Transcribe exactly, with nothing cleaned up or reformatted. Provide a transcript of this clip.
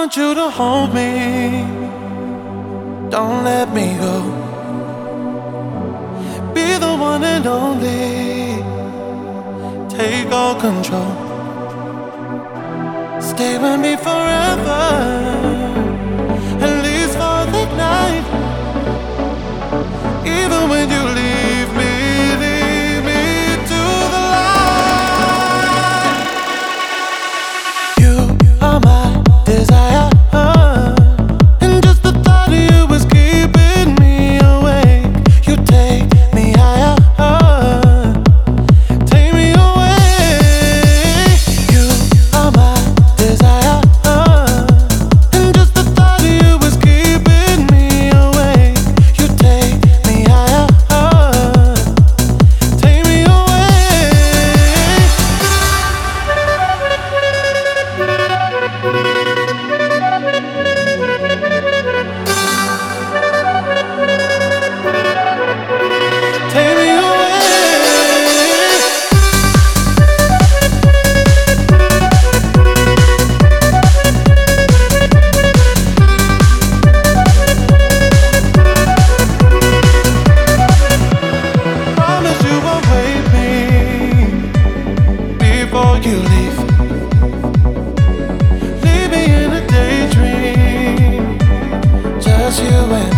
want you to hold me, don't let me go. Be the one and only, take all control. Stay with me forever, at least for the night. Even when you leave me, leave me to the light. You are my desire, and just the thought of you is keeping me awake. You take me higher, take me away. You are my desire, and just the thought of you is keeping me awake. You take me higher, take me away. Take me away. Promise you won't wait me before you leave. Leave me in a daydream, just you and